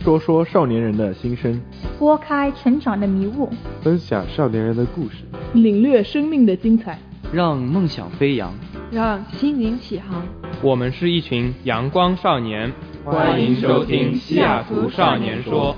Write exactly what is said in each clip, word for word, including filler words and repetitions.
说说少年人的心声， 拨开成长的迷雾， 分享少年人的故事， 领略生命的精彩， 让梦想飞扬， 让心灵起航。 我们是一群阳光少年，欢迎收听西雅图少年说。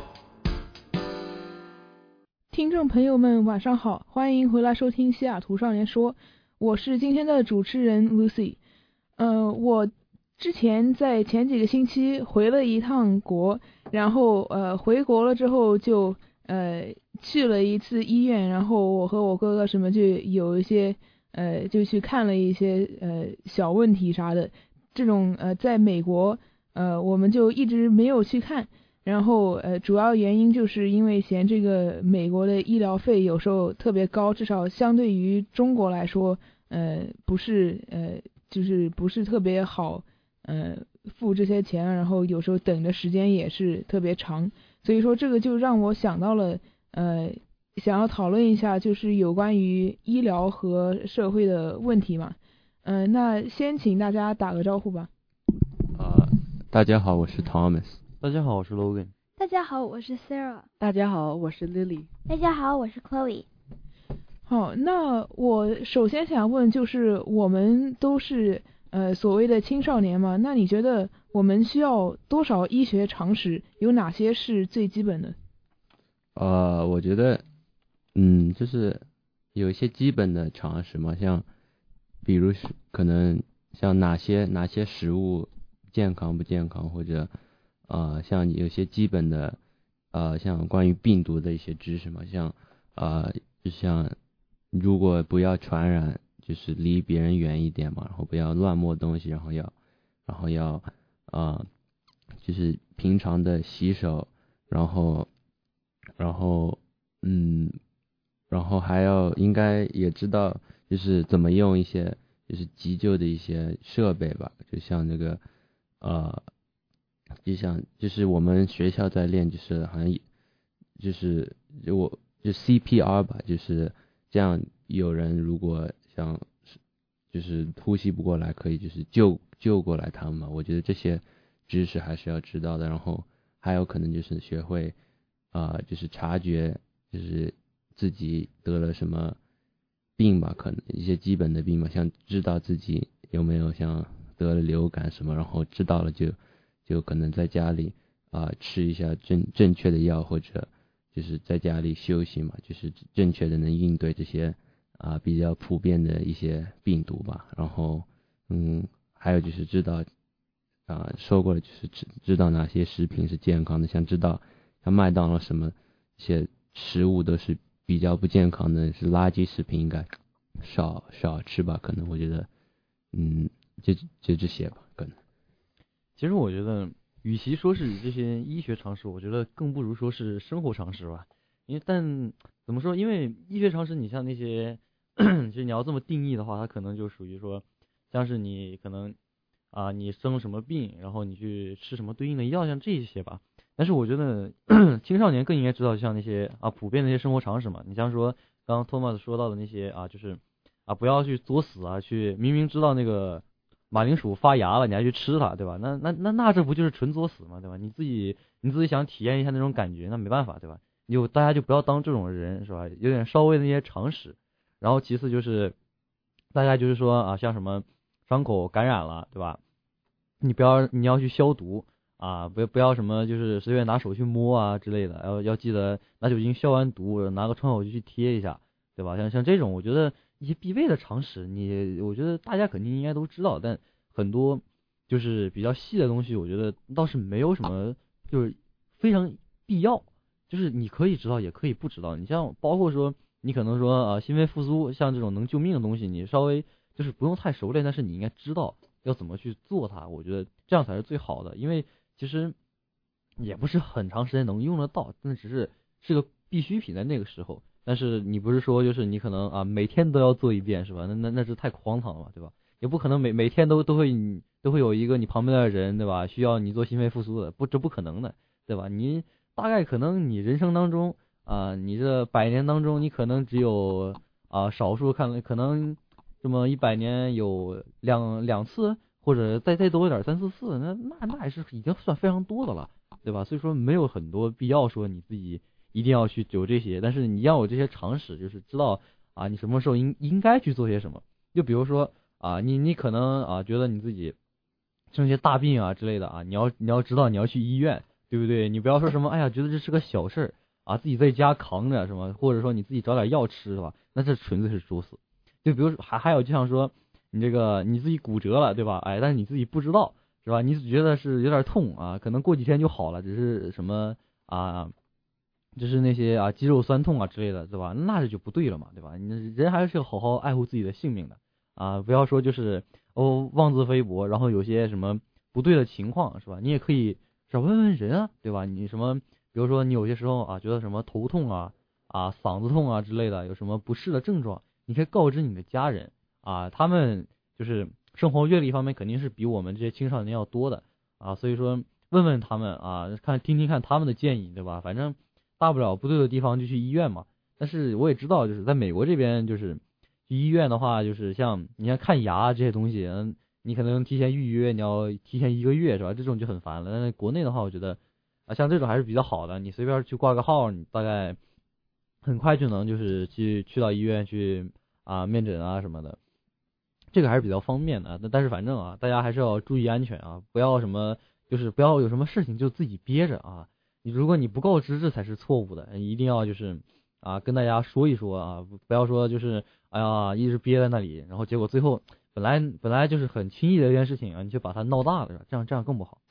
听众朋友们晚上好，欢迎回来收听西雅图少年说，我是今天的主持人 Lucy。呃，我之前在前几个星期回了一趟国，然后呃回国了之后就呃去了一次医院，然后我和我哥哥什么就有一些呃就去看了一些呃小问题啥的，这种呃在美国呃我们就一直没有去看。然后呃主要原因就是因为嫌这个美国的医疗费有时候特别高，至少相对于中国来说呃不是呃就是不是特别好呃付这些钱，然后有时候等的时间也是特别长，所以说这个就让我想到了呃想要讨论一下就是有关于医疗和社会的问题嘛。嗯、呃，那先请大家打个招呼吧。 呃，大家好，我是 Thomas。 大家好，我是 Logan。 大家好，我是 Sarah。 大家好，我是 Lily。 大家好，我是 Chloe。 好，那我首先想问，就是我们都是呃所谓的青少年嘛，那你觉得我们需要多少医学常识？有哪些是最基本的？ 呃，我觉得，嗯，就是有一些基本的常识嘛，像比如是可能像哪些哪些食物健康不健康，或者呃像有些基本的呃像关于病毒的一些知识嘛，像呃就像如果不要传染，就是离别人远一点嘛，然后不要乱摸东西，然后要然后要呃就是平常的洗手，然后然后嗯然后还要应该也知道就是怎么用一些就是急救的一些设备吧，就像这个呃就像就是我们学校在练，就是好像就是就我就 C P R 吧，就是这样有人如果像就是呼吸不过来，可以就是救救过来他们嘛。我觉得这些知识还是要知道的。然后还有可能就是学会啊、呃，就是察觉就是自己得了什么病吧，可能一些基本的病嘛，像知道自己有没有像得了流感什么，然后知道了就就可能在家里啊、呃、吃一下正正确的药，或者就是在家里休息嘛，就是正确的能应对这些啊、呃、比较普遍的一些病毒吧。然后嗯还有就是知道啊、呃、说过了，就是知知道哪些食品是健康的，像知道像麦当劳什么一些食物都是比较不健康的，是垃圾食品，应该少少吃吧。可能我觉得嗯就就这些吧。可能其实我觉得与其说是这些医学常识，我觉得更不如说是生活常识吧。因为但怎么说，因为医学常识你像那些其实你要这么定义的话，它可能就属于说像是你可能啊你生了什么病，然后你去吃什么对应的药，像这些吧。但是我觉得青少年更应该知道像那些啊普遍的那些生活常识嘛。你像说刚刚托马斯说到的那些啊，就是啊不要去作死啊，去明明知道那个马铃薯发芽了你还去吃它，对吧？那那那那这不就是纯作死嘛，对吧？你自己你自己想体验一下那种感觉，那没办法，对吧？你就大家就不要当这种人，是吧？有点稍微的那些常识。然后其次就是大家就是说啊，像什么伤口感染了，对吧？你不要你要去消毒啊，不要不要什么就是随便拿手去摸啊之类的，要要记得拿酒精消完毒，拿个创口就去贴一下，对吧？像像这种我觉得一些必备的常识，你我觉得大家肯定应该都知道，但很多就是比较细的东西，我觉得倒是没有什么就是非常必要，就是你可以知道也可以不知道。你像包括说你可能说啊心肺复苏像这种能救命的东西，你稍微就是不用太熟练，但是你应该知道要怎么去做它，我觉得这样才是最好的。因为其实也不是很长时间能用得到，但只是是个必需品在那个时候。但是你不是说就是你可能啊每天都要做一遍，是吧？那那那是太荒唐了嘛，对吧？也不可能每每天都都会都会有一个你旁边的人，对吧？需要你做心肺复苏的，不这不可能的，对吧？你大概可能你人生当中啊、呃，你这百年当中，你可能只有啊、呃、少数看可能这么一百年有两两次，或者再再多一点三四次，那那那也是已经算非常多的了。 对吧？所以说没有很多必要说你自己一定要去有这些，但是你要有这些常识，就是知道啊你什么时候应应该去做些什么。就比如说啊你你可能啊觉得你自己生些大病啊之类的啊，你要你要知道你要去医院，对不对？你不要说什么哎呀觉得这是个小事儿啊，自己在家扛着什么，或者说你自己找点药吃是吧？那这纯粹是作死。就比如说还还有就像说你这个你自己骨折了，对吧？哎，但是你自己不知道是吧？你只觉得是有点痛啊，可能过几天就好了，只是什么啊，就是那些啊肌肉酸痛啊之类的，对吧？那这就不对了嘛，对吧？你人还是要好好爱护自己的性命的啊，不要说就是哦妄自菲薄，然后有些什么不对的情况是吧？你也可以是吧问问人啊，对吧？你什么比如说你有些时候啊觉得什么头痛啊啊嗓子痛啊之类的，有什么不适的症状，你可以告知你的家人啊，他们就是生活阅历方面肯定是比我们这些青少年要多的啊，所以说问问他们啊，看听听看他们的建议，对吧？反正大不了不对的地方就去医院嘛。但是我也知道，就是在美国这边，就是去医院的话，就是像你像看牙这些东西，嗯，你可能提前预约，你要提前一个月是吧？这种就很烦了。但是国内的话，我觉得啊，像这种还是比较好的，你随便去挂个号，你大概很快就能就是去去到医院去啊面诊啊什么的。这个还是比较方便的，但是反正啊，大家还是要注意安全啊，不要什么，就是不要有什么事情就自己憋着啊。你如果你不告知，这才是错误的，你一定要就是啊跟大家说一说啊，不要说就是哎呀一直憋在那里，然后结果最后本来本来就是很轻易的一件事情啊，你就把它闹大了，这样这样更不好。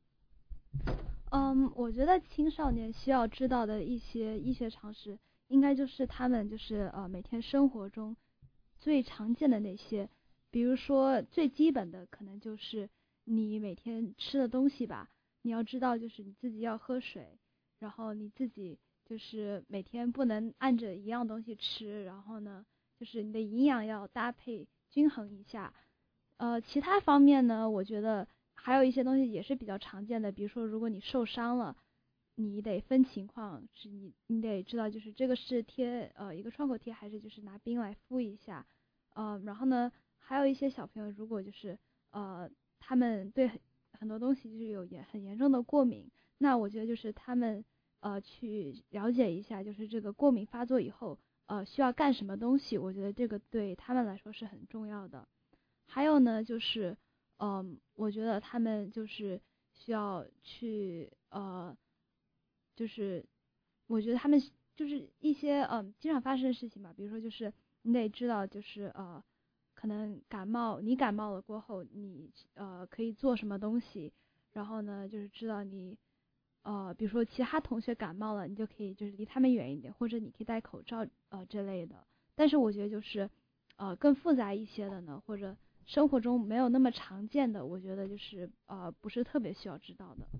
嗯，我觉得青少年需要知道的一些医学常识，应该就是他们就是呃每天生活中最常见的那些。比如说最基本的可能就是你每天吃的东西吧，你要知道就是你自己要喝水，然后你自己就是每天不能按着一样东西吃，然后呢就是你的营养要搭配均衡一下。呃，其他方面呢，我觉得还有一些东西也是比较常见的，比如说如果你受伤了，你得分情况，是你你得知道就是这个是贴呃一个创口贴，还是就是拿冰来敷一下。呃，然后呢还有一些小朋友，如果就是呃，他们对很很多东西就是有严很严重的过敏，那我觉得就是他们呃去了解一下，就是这个过敏发作以后呃需要干什么东西，我觉得这个对他们来说是很重要的。还有呢，就是嗯、呃，我觉得他们就是需要去呃，就是我觉得他们就是一些嗯、呃、经常发生的事情吧，比如说就是你得知道就是呃。可能感冒，你感冒了过后，你呃可以做什么东西，然后呢，就是知道你呃，比如说其他同学感冒了，你就可以就是离他们远一点，或者你可以戴口罩呃之类的。但是我觉得就是呃更复杂一些的呢，或者生活中没有那么常见的，我觉得就是呃不是特别需要知道的。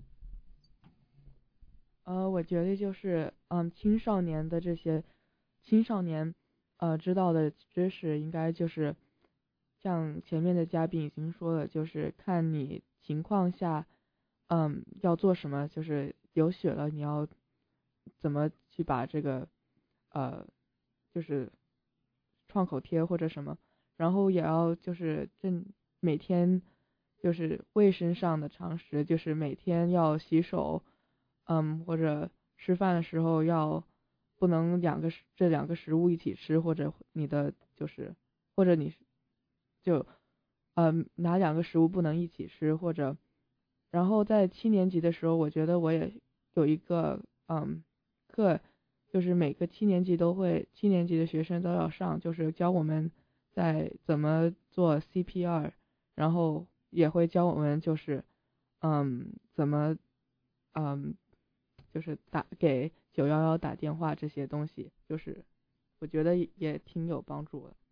呃，我觉得就是嗯青少年的这些青少年呃知道的知识，应该就是像前面的嘉宾已经说了，就是看你情况下嗯要做什么，就是有血了你要怎么去把这个呃就是创口贴或者什么，然后也要就是正每天就是卫生上的常识，就是每天要洗手，嗯或者吃饭的时候要不能两个这两个食物一起吃，或者你的就是或者你就呃哪两个食物不能一起吃，或者然后在七年级的时候，我觉得我也有一个嗯课，就是每个七年级都会七年级的学生都要上，就是教我们在怎么做 C P R， 然后也会教我们就是嗯怎么嗯就是打给九一一打电话这些东西，就是我觉得也挺有帮助的。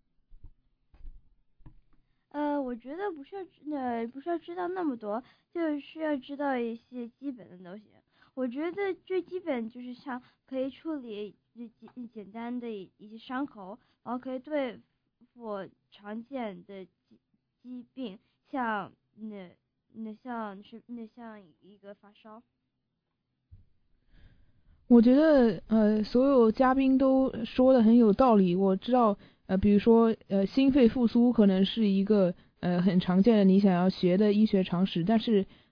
呃，我觉得不需要呃不需要知道那么多，就是需要知道一些基本的东西。我觉得最基本就是像可以处理简简单的一些伤口，然后可以对付常见的疾疾病，像那那像是那像一个发烧。 我觉得呃所有嘉宾都说的很有道理，我知道呃比如说呃心肺复苏可能是一个呃很常见的你想要学的医学常识，但是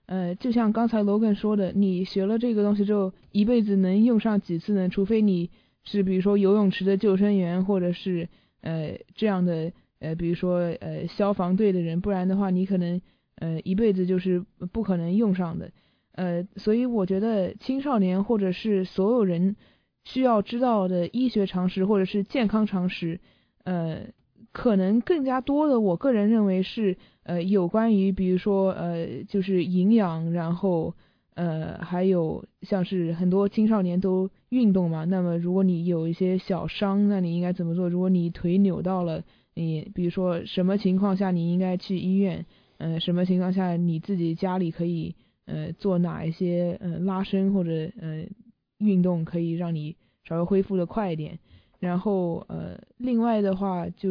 呃，就像刚才 Logan 说的，你学了这个东西之后，一辈子能用上几次呢？除非你是比如说游泳池的救生员，或者是呃这样的呃，比如说呃消防队的人，不然的话，你可能呃一辈子就是不可能用上的。呃，所以我觉得青少年或者是所有人需要知道的医学常识或者是健康常识，呃，可能更加多的，我个人认为是呃有关于比如说呃就是营养，然后呃还有像是很多青少年都运动嘛，那么如果你有一些小伤，那你应该怎么做？如果你腿扭到了，你比如说什么情况下你应该去医院？呃，什么情况下你自己家里可以呃做哪一些呃拉伸或者呃运动可以让你稍微恢复的快一点？然后呃，另外的话就是，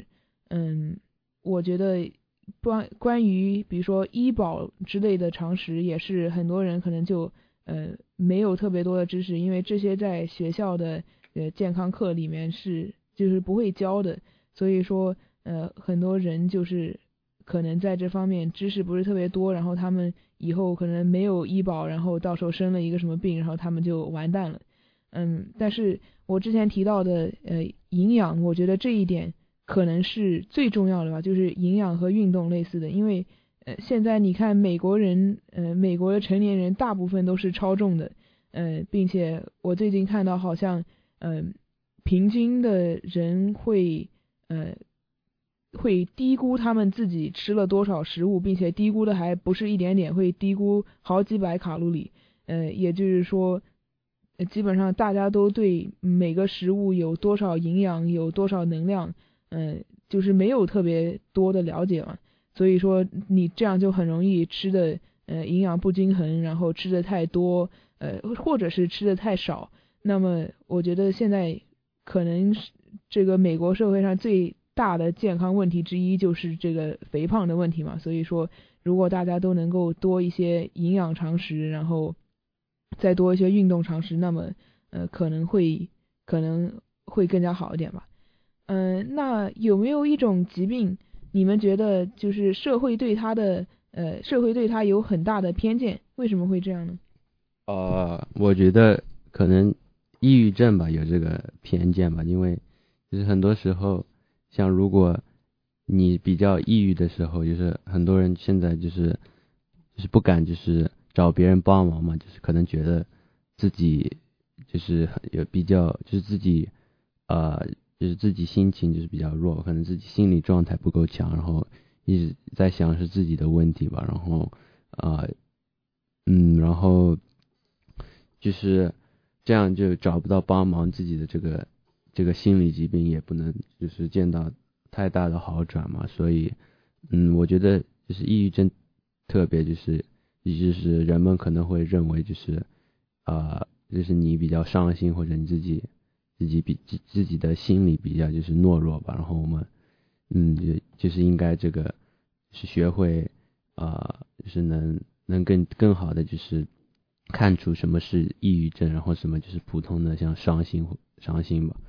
嗯，我觉得关关于比如说医保之类的常识，也是很多人可能就呃没有特别多的知识，因为这些在学校的呃健康课里面是就是不会教的，所以说呃很多人就是可能在这方面知识不是特别多，然后他们以后可能没有医保，然后到时候生了一个什么病，然后他们就完蛋了。嗯，但是我之前提到的呃营养，我觉得这一点可能是最重要的吧，就是营养和运动类似的，因为呃现在你看美国人，呃美国的成年人大部分都是超重的，呃，并且我最近看到好像嗯、呃、平均的人会呃会低估他们自己吃了多少食物，并且低估的还不是一点点，会低估好几百卡路里，呃，也就是说。基本上大家都对每个食物有多少营养，有多少能量，嗯、呃，就是没有特别多的了解嘛。所以说你这样就很容易吃的呃营养不均衡，然后吃的太多，呃，或者是吃的太少。那么我觉得现在可能是这个美国社会上最大的健康问题之一就是这个肥胖的问题嘛。所以说如果大家都能够多一些营养常识，然后再多一些运动常识，那么呃可能会可能会更加好一点吧。嗯、呃，那有没有一种疾病，你们觉得就是社会对它的呃社会对它有很大的偏见？为什么会这样呢？ 呃，我觉得可能抑郁症吧，有这个偏见吧，因为就是很多时候，像如果你比较抑郁的时候，就是很多人现在就是就是不敢就是找别人帮忙嘛，就是可能觉得自己就是有比较就是自己呃就是自己心情就是比较弱，可能自己心理状态不够强，然后一直在想是自己的问题吧，然后呃嗯然后就是这样就找不到帮忙，自己的这个这个心理疾病也不能就是见到太大的好转嘛，所以嗯我觉得就是抑郁症特别就是也就是人们可能会认为就是呃就是你比较伤心，或者你自己自己比自自己的心理比较就是懦弱吧，然后我们嗯就就是应该这个是学会啊、呃、就是能能更更好的就是看出什么是抑郁症，然后什么就是普通的像伤心伤心吧。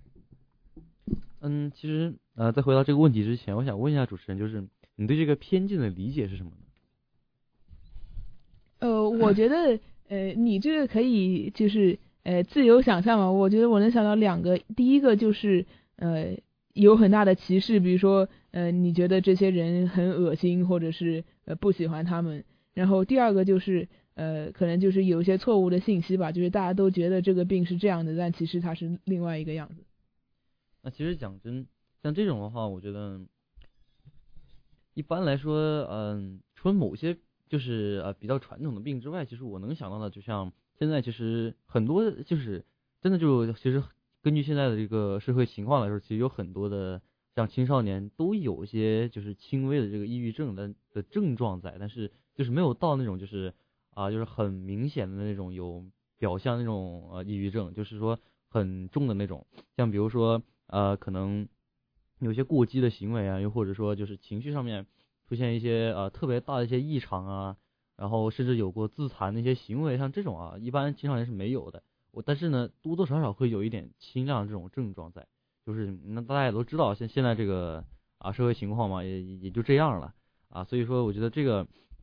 嗯，其实呃在回答这个问题之前，我想问一下主持人，就是你对这个偏见的理解是什么呢？ 呃，我觉得呃你这个可以就是呃自由想象嘛，我觉得我能想到两个，第一个就是呃有很大的歧视，比如说呃你觉得这些人很恶心，或者是呃不喜欢他们，然后第二个就是呃可能就是有一些错误的信息吧，就是大家都觉得这个病是这样的，但其实它是另外一个样子。 那其实讲真，像这种的话，我觉得一般来说，嗯，除了某些就是呃比较传统的病之外，其实我能想到的，就像现在其实很多就是真的就其实根据现在的这个社会情况来说，其实有很多的像青少年都有一些就是轻微的这个抑郁症的的症状在，但是就是没有到那种就是啊、呃、就是很明显的那种有表象那种呃抑郁症，就是说很重的那种，像比如说呃可能有些过激的行为啊，又或者说就是情绪上面出现一些呃特别大的一些异常啊，然后甚至有过自残的一些行为，像这种啊，一般青少年是没有的。我但是呢，多多少少会有一点轻量的这种症状在，就是那大家也都知道，现现在这个啊社会情况嘛，也也就这样了啊，所以说我觉得这个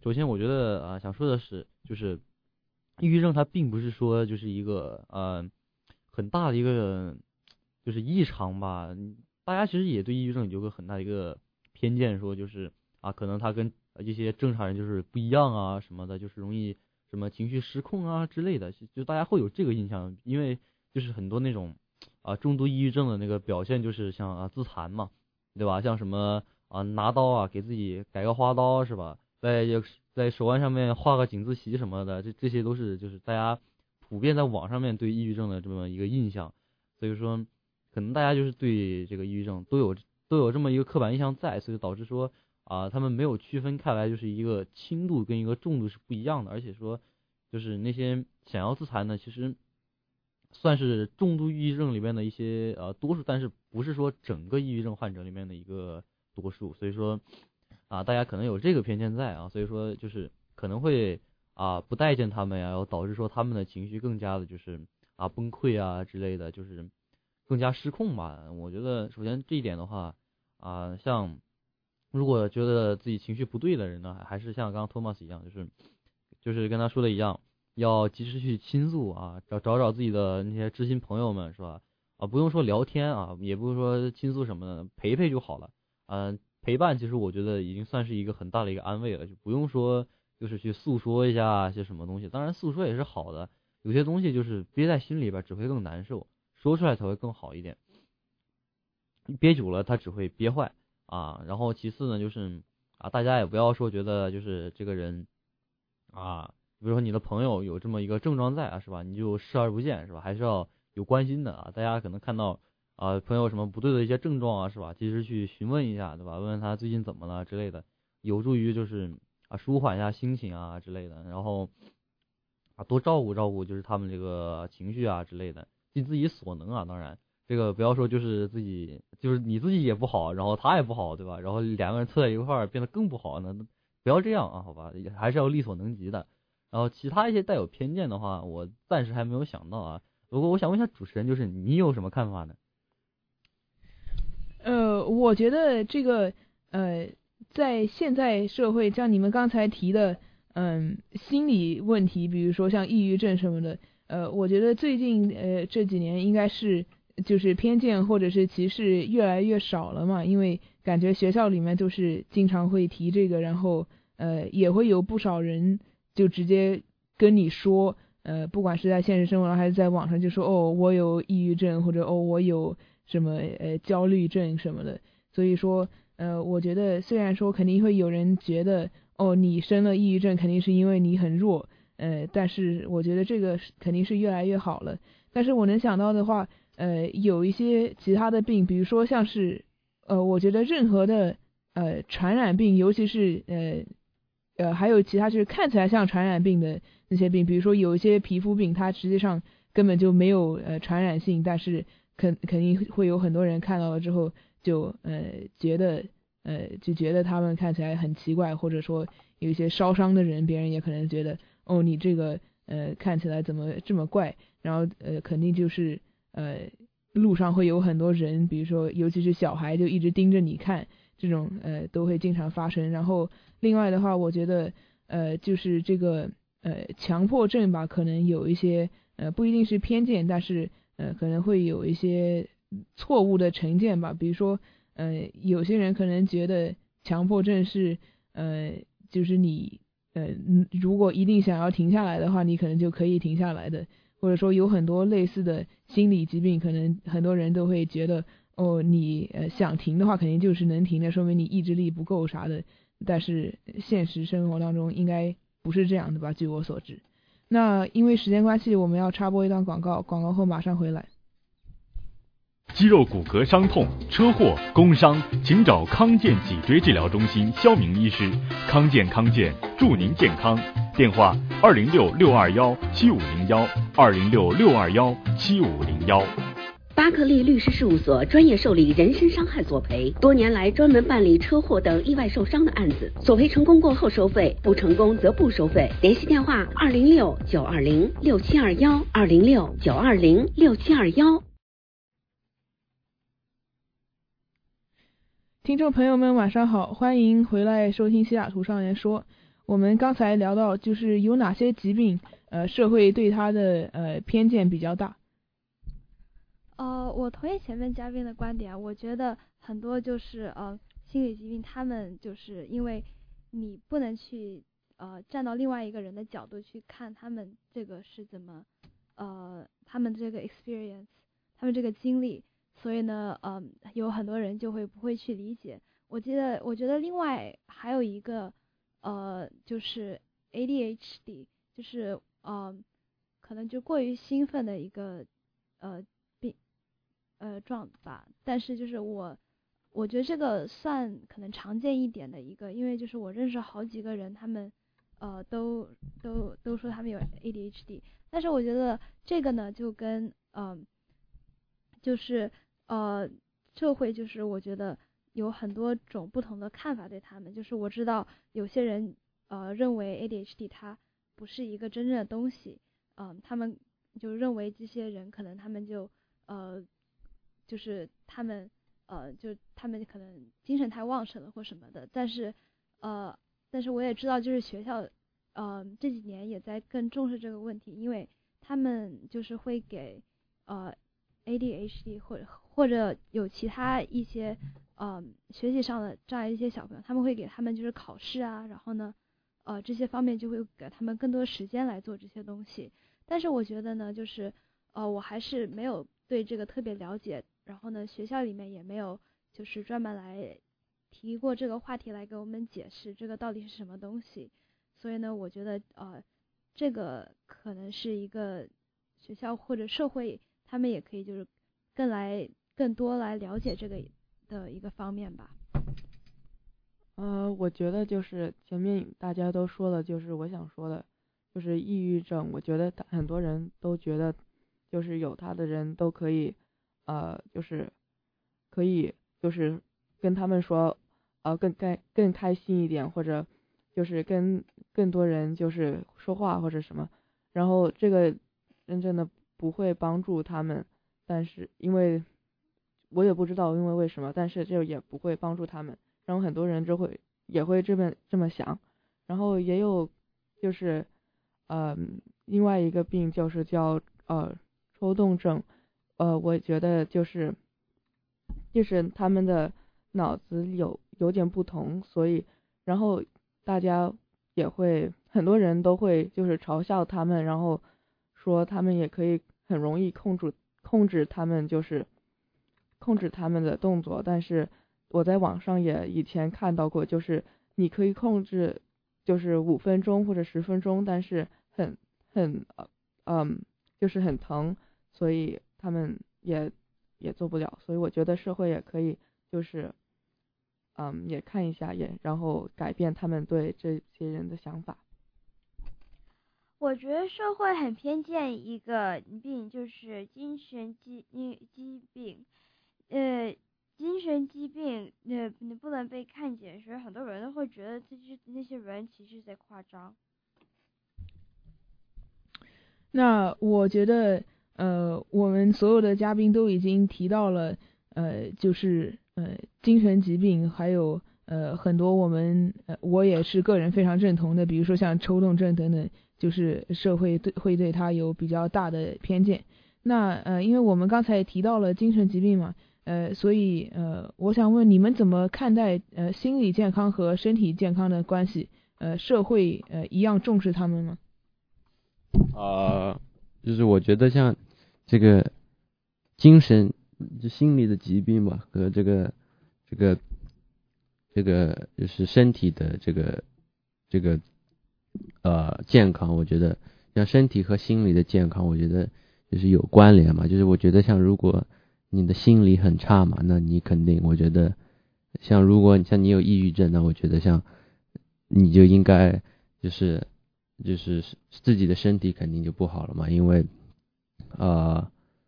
首先我觉得啊、呃，想说的是，就是抑郁症它并不是说就是一个呃很大的一个就是异常吧。大家其实也对抑郁症有个很大的一个偏见，说就是啊，可能他跟一些正常人就是不一样啊什么的，就是容易什么情绪失控啊之类的，就大家会有这个印象，因为就是很多那种啊重度抑郁症的那个表现就是像啊自残嘛，对吧？像什么啊拿刀啊给自己改个花刀是吧？在在手腕上面画个井字旗什么的，这这些都是就是大家普遍在网上面对抑郁症的这么一个印象，所以说可能大家就是对这个抑郁症都有都有这么一个刻板印象在，所以导致说啊他们没有区分开来，就是一个轻度跟一个重度是不一样的，而且说就是那些想要自残的，其实算是重度抑郁症里面的一些呃多数，但是不是说整个抑郁症患者里面的一个多数，所以说啊大家可能有这个偏见在啊，所以说就是可能会啊不待见他们呀，然后导致说他们的情绪更加的就是啊崩溃啊之类的，就是更加失控吧。我觉得首先这一点的话啊，像如果觉得自己情绪不对的人呢，还是像刚刚托马斯一样，就是就是跟他说的一样，要及时去倾诉啊，找找找自己的那些知心朋友们是吧？啊，不用说聊天啊，也不用说倾诉什么的，陪陪就好了。嗯、呃，陪伴其实我觉得已经算是一个很大的一个安慰了，就不用说就是去诉说一下些什么东西。当然诉说也是好的，有些东西就是憋在心里边只会更难受，说出来才会更好一点。憋久了它只会憋坏啊。然后其次呢，就是啊，大家也不要说觉得就是这个人啊，比如说你的朋友有这么一个症状在啊，是吧？你就视而不见是吧？还是要有关心的啊。大家可能看到啊朋友什么不对的一些症状啊，是吧？及时去询问一下，对吧？问问他最近怎么了之类的，有助于就是啊舒缓一下心情啊之类的。然后啊多照顾照顾就是他们这个情绪啊之类的，尽自己所能啊。当然这个不要说就是自己就是你自己也不好，然后他也不好，对吧？然后两个人凑在一块儿变得更不好呢，不要这样啊，好吧？还是要力所能及的。然后其他一些带有偏见的话，我暂时还没有想到啊。不过我想问一下主持人，就是你有什么看法呢？ 呃，我觉得这个呃，在现在社会，像你们刚才提的，嗯，心理问题，比如说像抑郁症什么的，呃，我觉得最近呃这几年应该是就是偏见或者是歧视越来越少了嘛，因为感觉学校里面就是经常会提这个，然后呃也会有不少人就直接跟你说，呃，不管是在现实生活上还是在网上，就说哦我有抑郁症，或者哦我有什么呃焦虑症什么的。所以说呃我觉得虽然说肯定会有人觉得哦你生了抑郁症肯定是因为你很弱，呃但是我觉得这个肯定是越来越好了。但是我能想到的话，呃有一些其他的病，比如说像是呃我觉得任何的呃传染病，尤其是呃呃还有其他就是看起来像传染病的那些病，比如说有一些皮肤病它实际上根本就没有呃传染性，但是肯肯定会有很多人看到了之后就呃觉得呃就觉得他们看起来很奇怪，或者说有一些烧伤的人，别人也可能觉得哦你这个呃看起来怎么这么怪，然后呃肯定就是呃路上会有很多人，比如说尤其是小孩就一直盯着你看，这种呃都会经常发生。然后另外的话，我觉得呃就是这个呃强迫症吧，可能有一些呃不一定是偏见，但是呃可能会有一些错误的成见吧。比如说呃有些人可能觉得强迫症是呃就是你呃如果一定想要停下来的话，你可能就可以停下来的，或者说有很多类似的心理疾病，可能很多人都会觉得哦你呃想停的话肯定就是能停的，说明你意志力不够啥的。但是现实生活当中应该不是这样的吧，据我所知。那因为时间关系，我们要插播一段广告，广告后马上回来。 肌肉骨骼伤痛、车祸、工伤，请找康健脊椎治疗中心肖明医师。康健康健，祝您健康。电话二零六六二幺七五零幺二零六六二幺七五零幺。 巴克利律师事务所专业受理人身伤害索赔，多年来专门办理车祸等意外受伤的案子，索赔成功过后收费，不成功则不收费。联系电话二零六九二零六七二幺二零六九二零六七二幺。 听众朋友们晚上好，欢迎回来收听西雅图少年说。 我们刚才聊到，就是有哪些疾病，呃，社会对它的呃偏见比较大。 呃，我同意前面嘉宾的观点，我觉得很多就是呃心理疾病，他们就是因为你不能去呃站到另外一个人的角度去看他们这个是怎么呃他们这个 experience， 他们这个经历，所以呢，呃有很多人就会不会去理解。我记得我觉得另外还有一个呃就是 A D H D， 就是呃可能就过于兴奋的一个呃病呃状吧，但是就是我我觉得这个算可能常见一点的一个，因为就是我认识好几个人，他们呃都都都说他们有 A D H D， 但是我觉得这个呢就跟嗯、呃、就是呃社会就是我觉得有很多种不同的看法对他们，就是我知道有些人呃认为 A D H D 它不是一个真正的东西，嗯、呃，他们就认为这些人可能他们就呃就是他们呃就他们可能精神太旺盛了或什么的，但是呃但是我也知道就是学校呃这几年也在更重视这个问题，因为他们就是会给呃 A D H D 或者或者有其他一些呃学习上的障碍一些小朋友，他们会给他们就是考试啊，然后呢呃这些方面就会给他们更多时间来做这些东西。但是我觉得呢就是呃我还是没有对这个特别了解，然后呢学校里面也没有就是专门来提过这个话题来给我们解释这个到底是什么东西，所以呢我觉得呃这个可能是一个学校或者社会他们也可以就是更来更多来了解这个的一个方面吧。 呃，我觉得就是前面大家都说了，就是我想说的，就是抑郁症，我觉得很多人都觉得就是有他的人都可以呃就是可以就是跟他们说呃更更更开心一点，或者就是跟更多人就是说话或者什么，然后这个真正的不会帮助他们，但是因为我也不知道因为为什么，但是这也不会帮助他们，然后很多人就会也会这么这么想，然后也有就是呃另外一个病就是叫呃抽动症，呃我觉得就是就是他们的脑子有有点不同，所以然后大家也会很多人都会就是嘲笑他们，然后说他们也可以很容易控制控制他们就是控制他们的动作，但是我在网上也以前看到过，就是你可以控制就是五分钟或者十分钟，但是很很嗯就是很疼，所以他们也也做不了，所以我觉得社会也可以就是嗯也看一下，也然后改变他们对这些人的想法。 我觉得社会很偏见一个病，就是精神疾疾病，呃，精神疾病呃你不能被看见，所以很多人都会觉得这些那些人其实在夸张。 那我觉得呃我们所有的嘉宾都已经提到了呃就是呃精神疾病，还有呃很多我们呃我也是个人非常认同的，比如说像抽动症等等，就是社会对会对他有比较大的偏见。那呃因为我们刚才也提到了精神疾病嘛，呃所以呃我想问你们怎么看待呃心理健康和身体健康的关系？呃社会呃一样重视他们吗？ 呃，就是我觉得像这个精神就心理的疾病吧，和这个这个这个就是身体的这个这个呃健康，我觉得像身体和心理的健康，我觉得就是有关联嘛。就是我觉得像如果你的心理很差嘛，那你肯定我觉得像如果像你有抑郁症，那我觉得像你就应该就是就是自己的身体肯定就不好了嘛，因为呃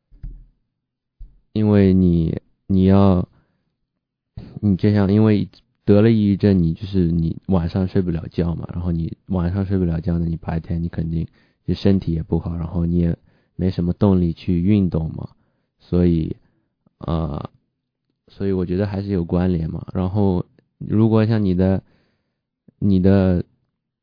因为你你要你这样，因为得了抑郁症，你就是你晚上睡不了觉嘛，然后你晚上睡不了觉呢，你白天你肯定就身体也不好，然后你也没什么动力去运动嘛，所以呃所以我觉得还是有关联嘛。然后如果像你的你的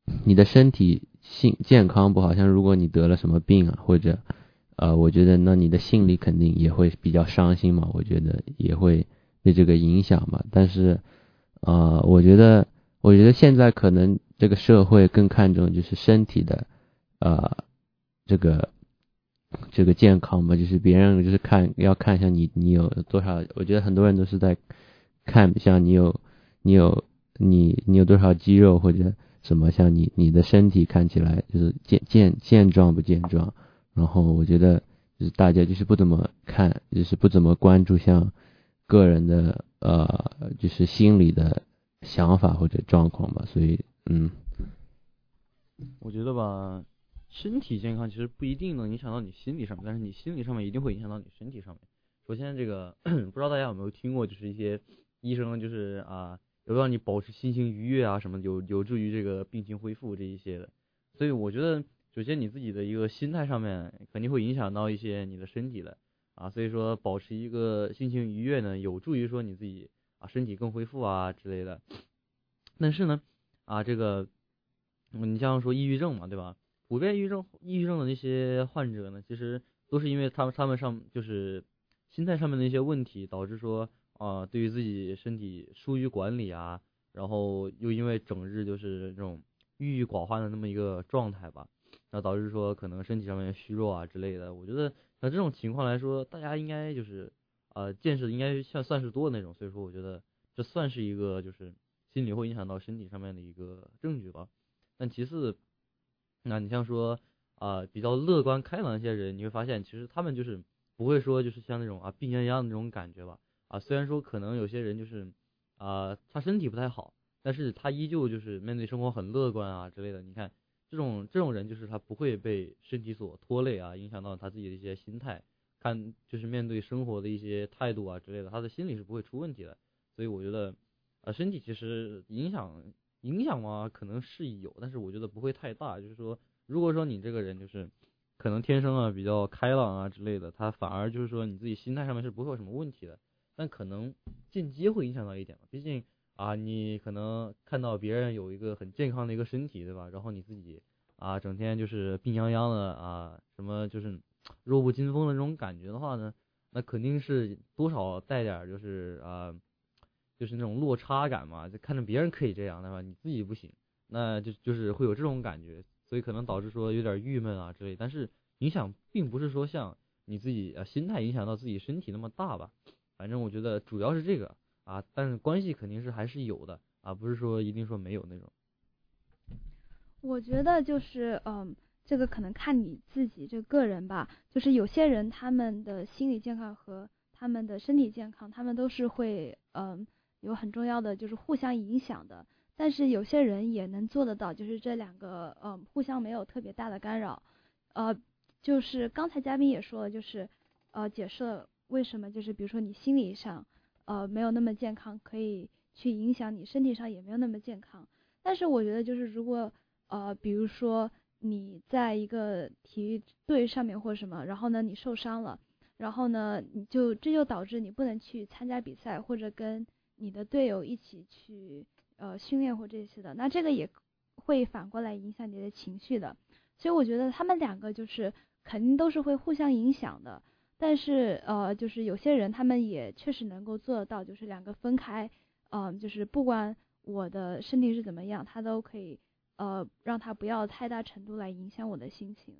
你的身体性健康不好，像如果你得了什么病啊，或者呃，我觉得那你的心理肯定也会比较伤心嘛，我觉得也会被这个影响嘛。但是呃，我觉得我觉得现在可能这个社会更看重就是身体的呃这个这个健康嘛，就是别人就是看要看像你你有多少，我觉得很多人都是在看像你有你有你你有多少肌肉或者什么，像你你的身体看起来就是健健健壮不健壮。然后我觉得就是大家就是不怎么看，就是不怎么关注像个人的呃就是心理的想法或者状况吧，所以嗯， 我觉得吧，身体健康其实不一定能影响到你心理上面，但是你心理上面一定会影响到你身体上面。首先这个不知道大家有没有听过，就是一些医生就是啊，有让你保持心情愉悦啊什么，有有助于这个病情恢复这一些的。所以我觉得首先你自己的一个心态上面肯定会影响到一些你的身体的啊，所以说保持一个心情愉悦呢，有助于说你自己啊身体更恢复啊之类的。但是呢啊这个你像说抑郁症嘛，对吧？普遍抑郁症抑郁症的那些患者呢，其实都是因为他们他们上就是心态上面的一些问题，导致说啊对于自己身体疏于管理啊，然后又因为整日就是这种郁郁寡欢的那么一个状态吧。那导致说可能身体上面虚弱啊之类的。我觉得那这种情况来说，大家应该就是呃见识应该算算是多的那种，所以说我觉得这算是一个就是心理会影响到身体上面的一个证据吧。但其次，那你像说啊、呃、比较乐观开朗一些人，你会发现其实他们就是不会说就是像那种啊病殃殃的那种感觉吧。啊虽然说可能有些人就是啊、呃、他身体不太好，但是他依旧就是面对生活很乐观啊之类的。你看。这种这种人就是他不会被身体所拖累啊，影响到他自己的一些心态，看就是面对生活的一些态度啊之类的，他的心理是不会出问题的。所以我觉得，呃，身体其实影响影响嘛，可能是有，但是我觉得不会太大。就是说，如果说你这个人就是可能天生啊比较开朗啊之类的，他反而就是说你自己心态上面是不会有什么问题的，但可能间接会影响到一点嘛，毕竟。啊，你可能看到别人有一个很健康的一个身体，对吧？然后你自己啊，整天就是病殃殃的啊，什么就是弱不禁风的这种感觉的话呢，那肯定是多少带点就是啊，就是那种落差感嘛，就看着别人可以这样，对吧？你自己不行，那就就是会有这种感觉，所以可能导致说有点郁闷啊之类。但是影响并不是说像你自己啊心态影响到自己身体那么大吧，反正我觉得主要是这个。啊，但是关系肯定是还是有的啊，不是说一定说没有那种。 我觉得就是嗯，这个可能看你自己这个人吧，就是有些人他们的心理健康和他们的身体健康，他们都是会嗯有很重要的就是互相影响的。但是有些人也能做得到，就是这两个嗯互相没有特别大的干扰。呃，就是刚才嘉宾也说了，就是呃解释了为什么就是比如说你心理上。呃，没有那么健康，可以去影响你身体上也没有那么健康。但是我觉得就是如果呃，比如说你在一个体育队上面或什么，然后呢你受伤了，然后呢你就这就导致你不能去参加比赛，或者跟你的队友一起去呃训练或这些的，那这个也会反过来影响你的情绪的。所以我觉得他们两个就是肯定都是会互相影响的。但是呃，就是有些人他们也确实能够做得到，就是两个分开，嗯、呃，就是不管我的身体是怎么样，他都可以呃让他不要太大程度来影响我的心情。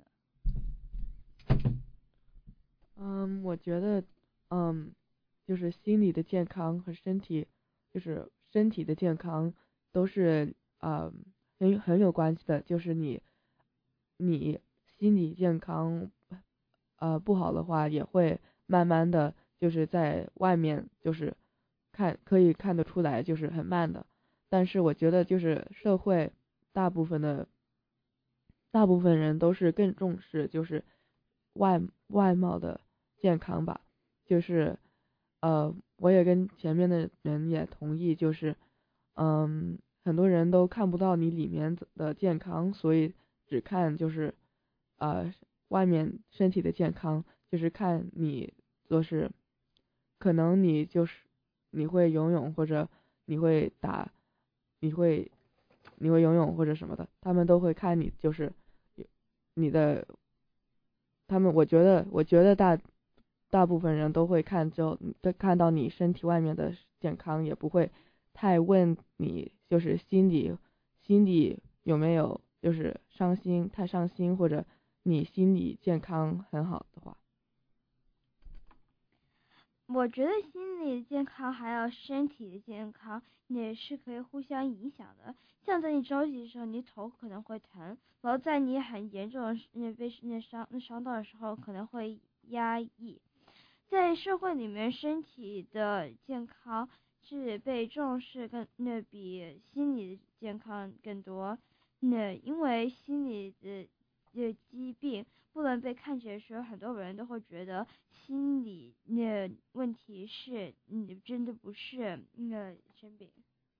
嗯，我觉得嗯，就是心理的健康和身体，就是身体的健康都是呃很很有关系的。就是你你心理健康。呃，不好的话也会慢慢的就是在外面就是看可以看得出来，就是很慢的。但是我觉得就是社会大部分的大部分人都是更重视就是外外貌的健康吧。就是呃，我也跟前面的人也同意，就是嗯，很多人都看不到你里面的健康，所以只看就是呃。外面身体的健康，就是看你就是可能你就是你会游泳或者你会打你会你会游泳或者什么的，他们都会看你就是你的，他们我觉得我觉得大大部分人都会看就看到你身体外面的健康，也不会太问你就是心里心里有没有就是伤心太伤心，或者你心理健康很好的话。 我觉得心理健康还有身体的健康也是可以互相影响的。像在你着急的时候，你头可能会疼，然后在你很严重的被那伤那伤到的时候，可能会压抑。在社会里面，身体的健康是被重视更那比心理健康更多。那因为心理的的疾病不能被看见的时候，很多人都会觉得心理那问题是你真的不是那生病。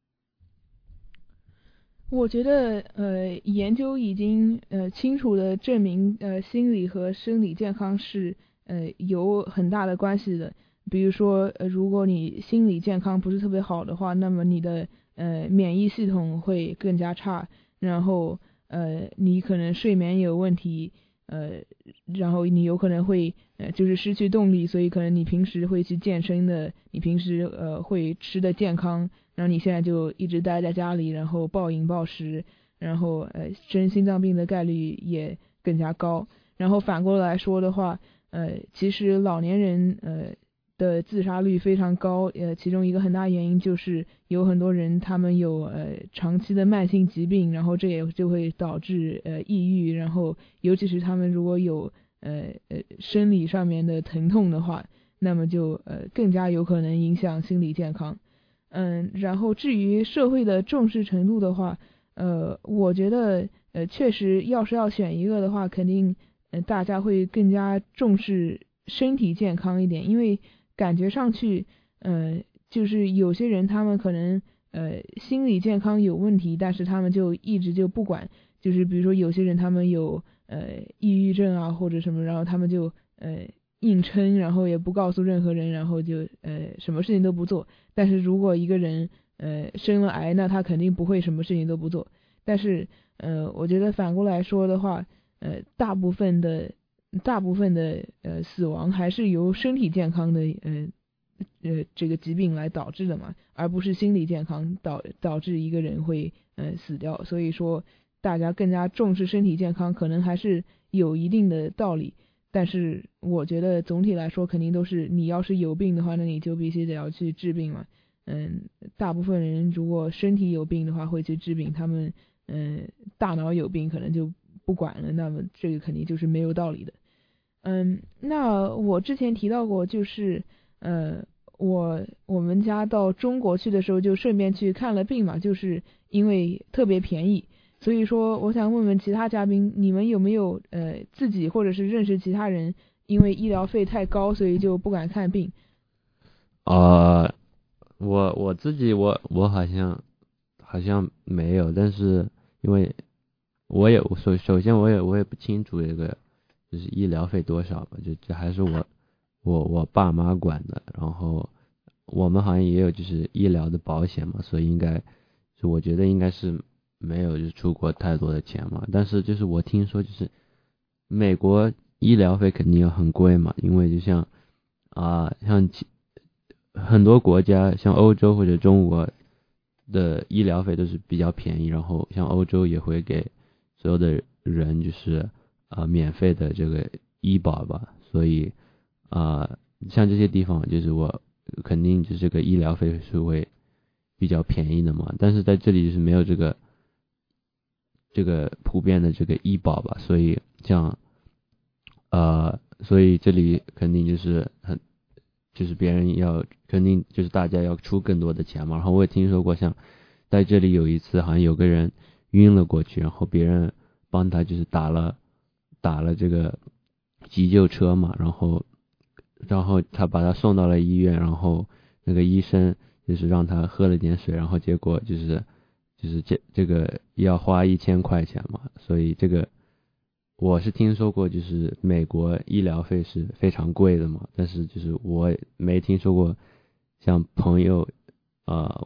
我觉得呃研究已经呃清楚的证明呃心理和生理健康是呃有很大的关系的。比如说呃如果你心理健康不是特别好的话，那么你的呃免疫系统会更加差，然后呃你可能睡眠有问题，呃然后你有可能会呃就是失去动力，所以可能你平时会去健身的，你平时呃会吃的健康，然后你现在就一直待在家里，然后暴饮暴食，然后呃生心脏病的概率也更加高。然后反过来说的话，呃其实老年人呃的自杀率非常高，呃其中一个很大原因就是有很多人他们有呃长期的慢性疾病，然后这也就会导致呃抑郁，然后尤其是他们如果有呃呃生理上面的疼痛的话，那么就呃更加有可能影响心理健康。嗯，然后至于社会的重视程度的话，呃，我觉得呃确实要是要选一个的话，肯定呃大家会更加重视身体健康一点，因为感觉上去呃就是有些人他们可能呃心理健康有问题，但是他们就一直就不管，就是比如说有些人他们有呃抑郁症啊或者什么，然后他们就呃硬撑，然后也不告诉任何人，然后就呃什么事情都不做。但是如果一个人呃生了癌，那他肯定不会什么事情都不做。但是呃我觉得反过来说的话，呃大部分的大部分的呃死亡还是由身体健康的呃呃这个疾病来导致的嘛，而不是心理健康导导致一个人会呃死掉。所以说大家更加重视身体健康可能还是有一定的道理。但是我觉得总体来说肯定都是你要是有病的话，那你就必须得要去治病嘛。嗯，大部分人如果身体有病的话会去治病，他们嗯大脑有病可能就不管了，那么这个肯定就是没有道理的。嗯，那我之前提到过，就是呃我我们家到中国去的时候就顺便去看了病嘛，就是因为特别便宜。所以说我想问问其他嘉宾，你们有没有呃自己或者是认识其他人因为医疗费太高所以就不敢看病？ 呃我我自己我我好像好像没有，但是因为我也首首先我也我也不清楚这个就是医疗费多少吧，就这还是我我我爸妈管的，然后我们好像也有就是医疗的保险嘛，所以应该就我觉得应该是没有就是出国太多的钱嘛。但是就是我听说就是美国医疗费肯定要很贵嘛，因为就像啊、呃、像很多国家像欧洲或者中国的医疗费都是比较便宜，然后像欧洲也会给所有的人就是啊、呃、免费的这个医保吧，所以啊、呃、像这些地方就是我肯定就是这个医疗费是会比较便宜的嘛，但是在这里就是没有这个这个普遍的这个医保吧，所以像呃所以这里肯定就是很就是别人要肯定就是大家要出更多的钱嘛。然后我也听说过像在这里有一次好像有个人晕了过去，然后别人帮他就是打了打了这个急救车嘛，然后然后他把他送到了医院，然后那个医生就是让他喝了点水，然后结果就是就是这这个要花一千块钱嘛，所以这个我是听说过就是美国医疗费是非常贵的嘛，但是就是我没听说过像朋友呃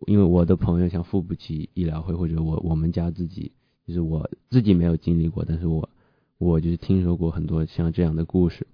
因为我的朋友像付不起医疗费，或者我我们家自己就是我自己没有经历过，但是我我就是听说过很多像这样的故事。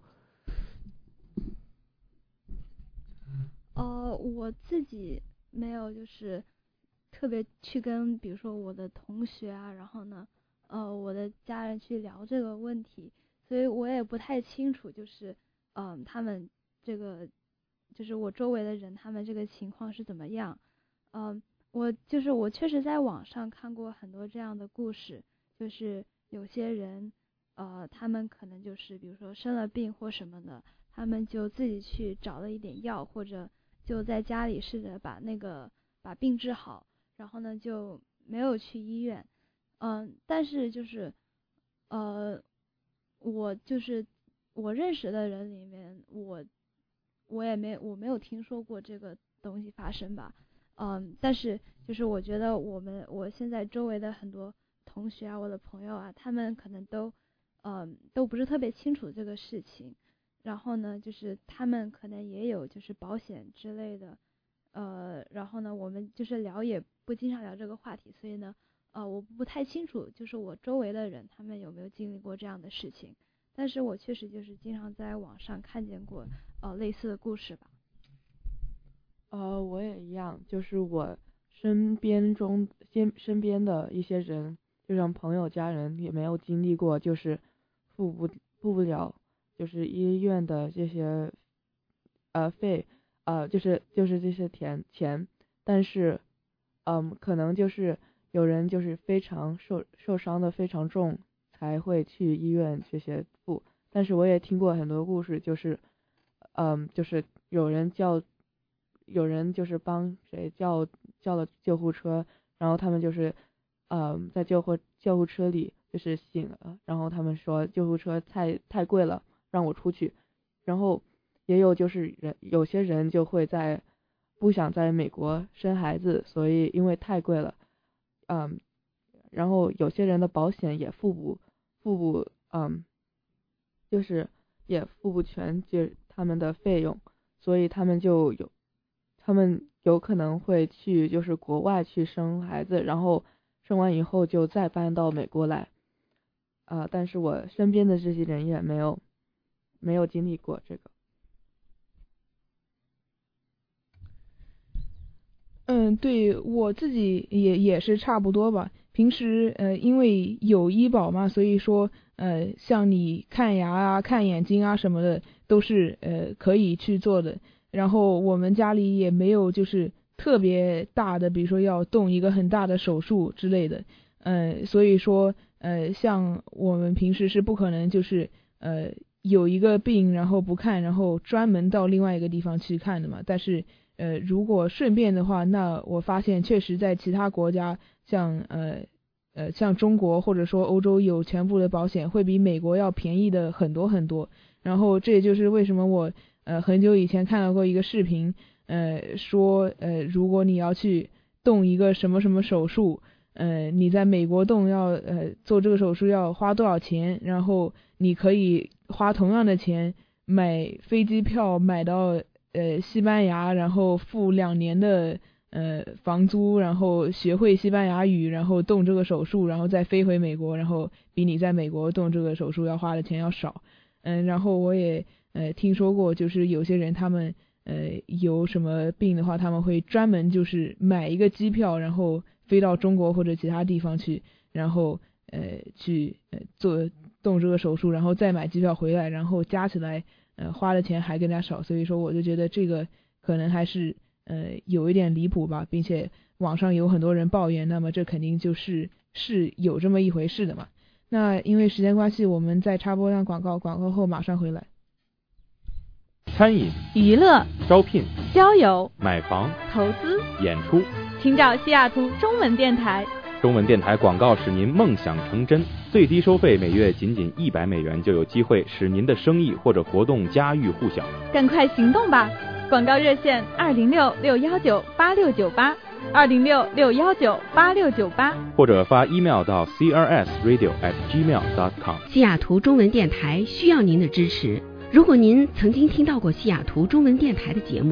呃，我自己没有就是特别去跟比如说我的同学啊，然后呢呃我的家人去聊这个问题，所以我也不太清楚就是嗯、呃、他们这个就是我周围的人他们这个情况是怎么样。嗯、呃，我就是我确实在网上看过很多这样的故事，就是有些人呃他们可能就是比如说生了病或什么的，他们就自己去找了一点药，或者就在家里试着把那个把病治好，然后呢就没有去医院。嗯、呃，但是就是呃我就是我认识的人里面，我我也没我没有听说过这个东西发生吧。嗯，但是就是我觉得我们我现在周围的很多同学啊，我的朋友啊，他们可能都嗯都不是特别清楚这个事情，然后呢就是他们可能也有就是保险之类的，呃然后呢我们就是聊也不经常聊这个话题，所以呢呃我不太清楚就是我周围的人他们有没有经历过这样的事情，但是我确实就是经常在网上看见过呃类似的故事吧。 呃，我也一样，就是我身边中身身边的一些人，就像朋友、家人也没有经历过，就是付不付不了，就是医院的这些呃费，呃就是就是这些钱钱，但是嗯可能就是有人就是非常受受伤的非常重才会去医院这些付，但是我也听过很多故事，就是嗯就是有人叫。有人就是帮谁叫叫了救护车，然后他们就是呃在救护救护车里就是醒了，然后他们说救护车太太贵了，让我出去。然后也有就是人有些人就会在不想在美国生孩子，所以因为太贵了，嗯，然后有些人的保险也付不付不嗯就是也付不全就他们的费用，所以他们就有。他们有可能会去就是国外去生孩子，然后生完以后就再搬到美国来，啊、呃，但是我身边的这些人也没有没有经历过这个。 嗯，对我自己也也是差不多吧。平时呃，因为有医保嘛，所以说呃，像你看牙啊、看眼睛啊什么的，都是呃可以去做的。然后我们家里也没有就是特别大的，比如说要动一个很大的手术之类的，呃，所以说呃，像我们平时是不可能就是呃有一个病然后不看，然后专门到另外一个地方去看的嘛。但是呃，如果顺便的话，那我发现确实在其他国家，像呃呃像中国或者说欧洲有全部的保险，会比美国要便宜的很多很多。然后这也就是为什么我。呃，很久以前看到过一个视频，呃，说，呃，如果你要去动一个什么什么手术，呃，你在美国动要，呃，做这个手术要花多少钱，然后你可以花同样的钱买飞机票买到呃西班牙，然后付两年的呃房租，然后学会西班牙语，然后动这个手术，然后再飞回美国，然后比你在美国动这个手术要花的钱要少。嗯，然后我也。呃，听说过，就是有些人他们呃有什么病的话，他们会专门就是买一个机票，然后飞到中国或者其他地方去，然后呃去呃做动这个手术，然后再买机票回来，然后加起来呃花的钱还更加少，所以说我就觉得这个可能还是呃有一点离谱吧，并且网上有很多人抱怨，那么这肯定就是是有这么一回事的嘛。那因为时间关系，我们再插播一段广告，广告后马上回来。 餐饮、 娱乐、 招聘、 交友、 买房、 投资、 演出， 请找西雅图中文电台。 中文电台广告使您梦想成真，最低收费每月仅仅一百美元，就有机会使您的生意或者活动家喻户晓。 赶快行动吧！广告热线二零六六幺九八六九八，二零六六幺九八六九八， 或者发 email 到 c r s radio at gmail dot com。 西雅图中文电台需要您的支持。如果您曾经听到过西雅图中文电台的节目，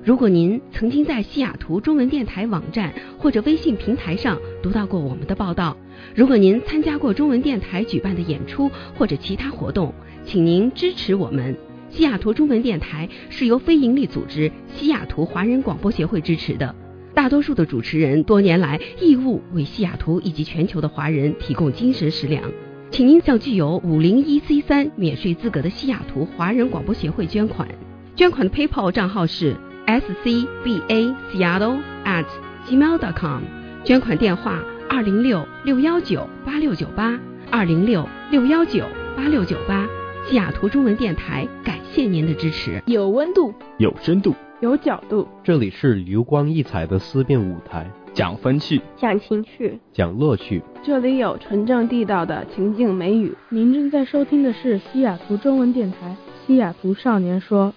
如果您曾经在西雅图中文电台网站或者微信平台上读到过我们的报道，如果您参加过中文电台举办的演出或者其他活动，请您支持我们。西雅图中文电台是由非营利组织西雅图华人广播协会支持的，大多数的主持人多年来义务为西雅图以及全球的华人提供精神食粮。请您向具有五零一 C 三免税资格的西雅图华人广播协会捐款，捐款的 PayPal 账号是 s c b a seattle at gmail dot com， 捐款电话二零六六幺九八六九八二零六六幺九八六九八。西雅图中文电台感谢您的支持。 有温度， 有深度， 有角度， 这里是流光溢彩的思辨舞台， 讲风趣， 讲情趣， 讲乐趣， 这里有纯正地道的情境美语。您正在收听的是西雅图中文电台西雅图少年说。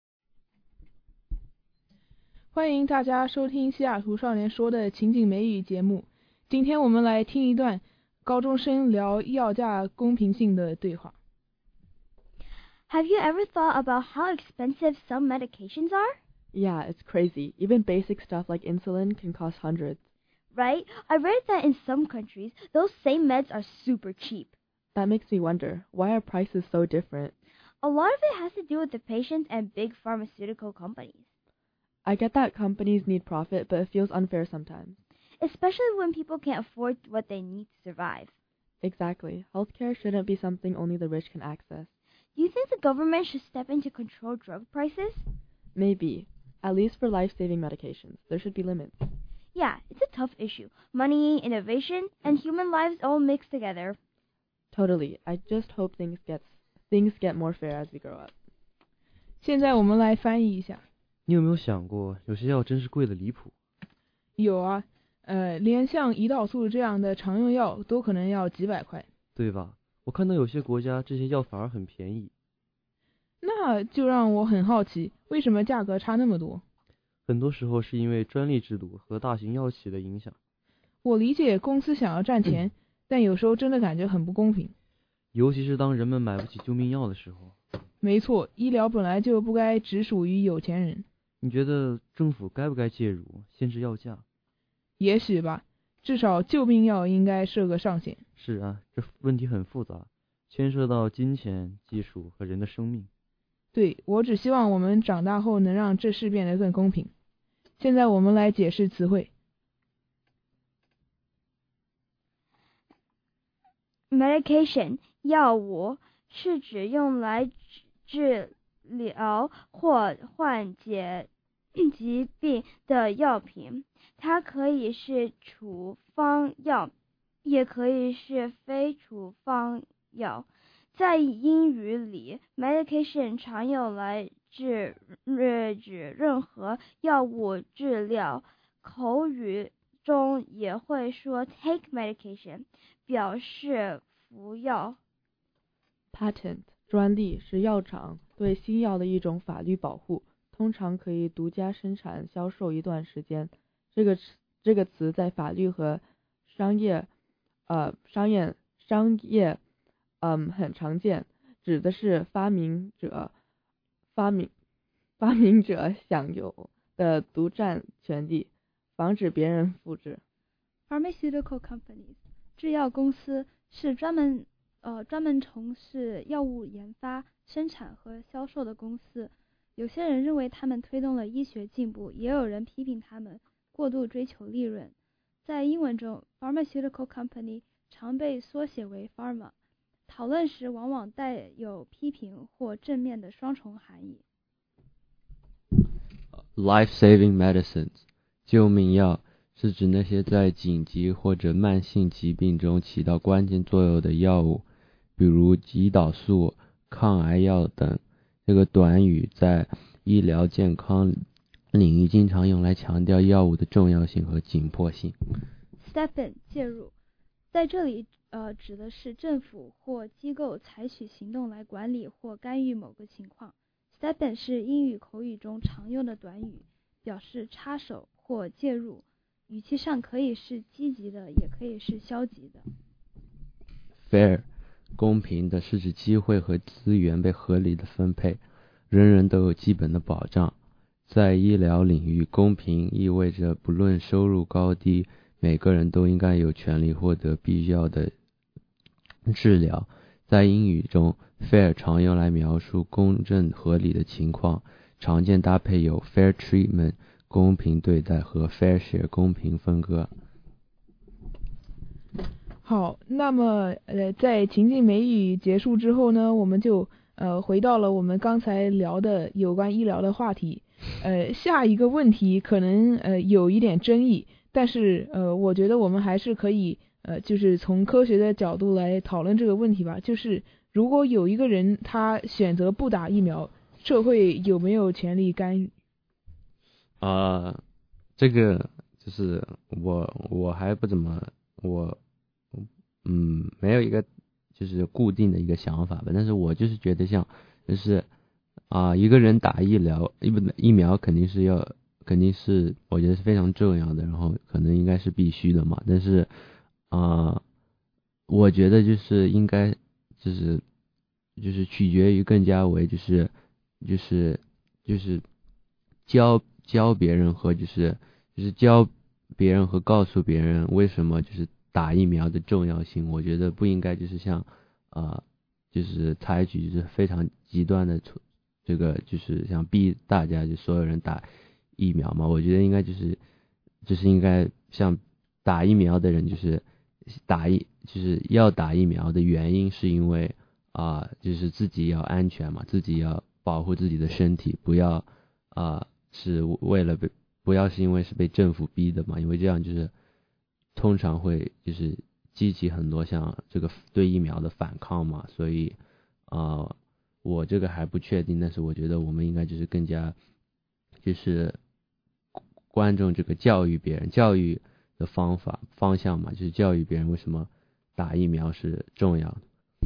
欢迎大家收听西雅图少年说的情景美语节目。今天我们来听一段高中生聊药价公平性的对话。 Have you ever thought about how expensive some medications are? Yeah, it's crazy. Even basic stuff like insulin can cost hundreds. Right? I read that in some countries, those same meds are super cheap. That makes me wonder, why are prices so different? A lot of it has to do with the patients and big pharmaceutical companies. I get that companies need profit, but it feels unfair sometimes. Especially when people can't afford what they need to survive. Exactly. Healthcare shouldn't be something only the rich can access. Do you think the government should step in to control drug prices? Maybe. At least for life-saving medications. There should be limits. Yeah, it's a tough issue. Money, innovation, and human lives all mixed together. Totally. I just hope things get things get more fair as we grow up. 现在我们来翻译一下。 你有没有想过，有些药真是贵的离谱？ 有啊，呃，连像胰岛素这样的常用药都可能要几百块， 对吧？我看到有些国家这些药反而很便宜。 那就让我很好奇，为什么价格差那么多？ 很多时候是因为专利制度和大型药企的影响。 我理解公司想要赚钱，嗯、但有时候真的感觉很不公平。 尤其是当人们买不起救命药的时候。 没错，医疗本来就不该只属于有钱人。 你觉得政府该不该介入限制药价？ 也许吧，至少救命药应该设个上限。 是啊，这问题很复杂，牵涉到金钱、技术和人的生命。 对，我只希望我们长大后能让这事变得更公平。现在我们来解释词汇。 Medication 药物是指用来治疗或缓解疾病的药品，它可以是处方药，也可以是非处方药。在英语里 medication 常用来指指任何药物治疗，口语中也会说 take medication 表示服药。 Patent 专利是药厂对新药的一种法律保护，通常可以独家生产销售一段时间。这个这个词在法律和商业呃商业商业嗯很常见，指的是发明者发明发明者享有的独占权利，防止别人复制。 Pharmaceutical companies 制药公司是专门呃专门从事药物研发、生产和销售的公司。有些人认为他们推动了医学进步，也有人批评他们过度追求利润。在英文中 pharmaceutical company 常被缩写为 pharma， 讨论时往往带有批评或正面的双重含义。 Life-saving medicines 救命药是指那些在紧急或者慢性疾病中起到关键作用的药物，比如胰岛素、抗癌药等。这个短语在医疗健康领域经常用来强调药物的重要性和紧迫性。 Step in 介入，在这里呃指的是政府或机构采取行动来管理或干预某个情况。 Step in 是英语口语中常用的短语，表示插手或介入，语气上可以是积极的，也可以是消极的。 Fair 公平的是指机会和资源被合理的分配，人人都有基本的保障。 在医疗领域，公平意味着不论收入高低，每个人都应该有权利获得必要的治疗。在英语中 fair 常用来描述公正合理的情况，常见搭配有 fair treatment 公平对待和 fair share 公平分割。 好，那么呃，在情境美语结束之后呢，我们就呃回到了我们刚才聊的有关医疗的话题。呃，下一个问题可能呃有一点争议，但是呃，我觉得我们还是可以呃，就是从科学的角度来讨论这个问题吧。就是如果有一个人他选择不打疫苗，社会有没有权利干预？ 啊、呃，这个就是我我还不怎么我嗯没有一个就是固定的一个想法吧，但是我就是觉得像就是啊、呃、一个人打疫疗疫疫苗肯定是要肯定是我觉得是非常重要的，然后可能应该是必须的嘛，但是啊、呃、我觉得就是应该就是就是取决于更加为就是就是就是教教别人和就是就是教别人和告诉别人为什么就是打疫苗的重要性。我觉得不应该就是像啊、呃、就是采取就是非常极端的这个就是像逼大家就所有人打疫苗嘛。我觉得应该就是就是应该像打疫苗的人就是打疫就是要打疫苗的原因是因为啊、呃、就是自己要安全嘛，自己要保护自己的身体，不要啊、呃是为了被不要是因为是被政府逼的嘛，因为这样就是通常会就是激起很多像这个对疫苗的反抗嘛，所以啊、呃、我这个还不确定，但是我觉得我们应该就是更加就是关注这个教育别人教育的方法方向嘛，就是教育别人为什么打疫苗是重要的。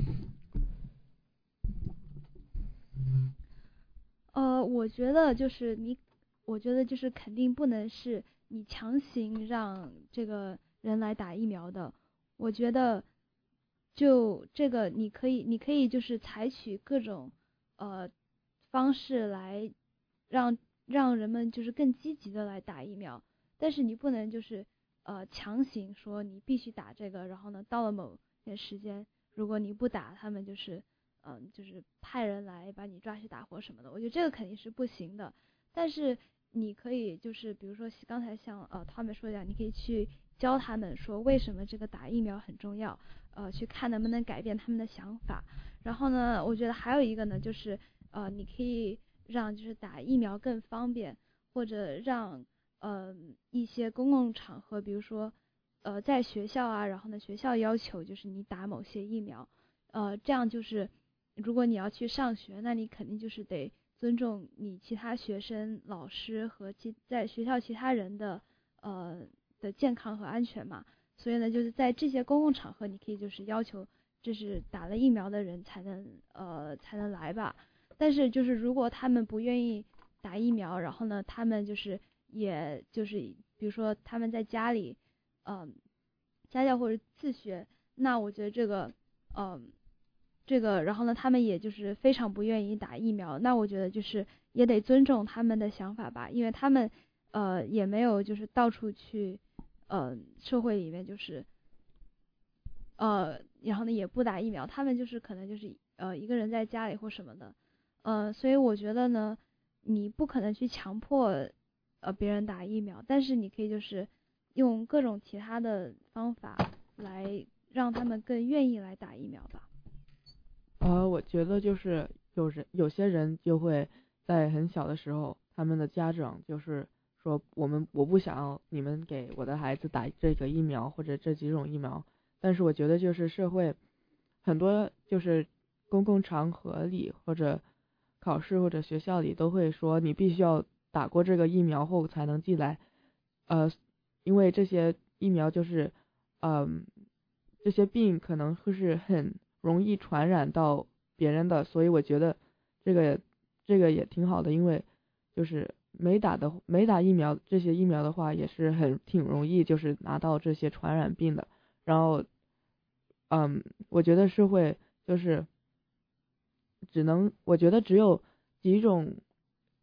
呃，我觉得就是你，我觉得就是肯定不能是你强行让这个人来打疫苗的。我觉得就这个你可以，你可以就是采取各种呃方式来让让人们就是更积极的来打疫苗，但是你不能就是呃强行说你必须打这个，然后呢到了某些时间，如果你不打，他们就是嗯、呃、就是派人来把你抓去打或什么的。我觉得这个肯定是不行的，但是你可以就是比如说刚才像呃他们说的，你可以去教他们说为什么这个打疫苗很重要，呃去看能不能改变他们的想法。然后呢，我觉得还有一个呢，就是呃你可以让就是打疫苗更方便，或者让呃一些公共场合，比如说呃在学校啊，然后呢学校要求就是你打某些疫苗，呃这样就是如果你要去上学，那你肯定就是得尊重你其他学生、老师和其在学校其他人的呃的健康和安全嘛。所以呢，就是在这些公共场合，你可以就是要求，就是打了疫苗的人才能呃才能来吧。但是就是如果他们不愿意打疫苗，然后呢，他们就是也就是比如说他们在家里，嗯、呃，家教或者自学，那我觉得这个，嗯、呃，这个，然后呢，他们也就是非常不愿意打疫苗，那我觉得就是也得尊重他们的想法吧，因为他们呃也没有就是到处去。呃，社会里面就是，呃，然后呢也不打疫苗，他们就是可能就是呃一个人在家里或什么的，呃，所以我觉得呢，你不可能去强迫呃别人打疫苗，但是你可以就是用各种其他的方法来让他们更愿意来打疫苗吧。 呃，我觉得就是有人有些人就会在很小的时候，他们的家长就是说我们我不想要你们给我的孩子打这个疫苗或者这几种疫苗，但是我觉得就是社会很多就是公共场合里或者考试或者学校里都会说你必须要打过这个疫苗后才能进来，呃，因为这些疫苗就是嗯、呃、这些病可能会是很容易传染到别人的，所以我觉得这个这个也挺好的，因为就是没打的没打疫苗这些疫苗的话也是很挺容易就是拿到这些传染病的。然后嗯我觉得社会就是只能我觉得只有几种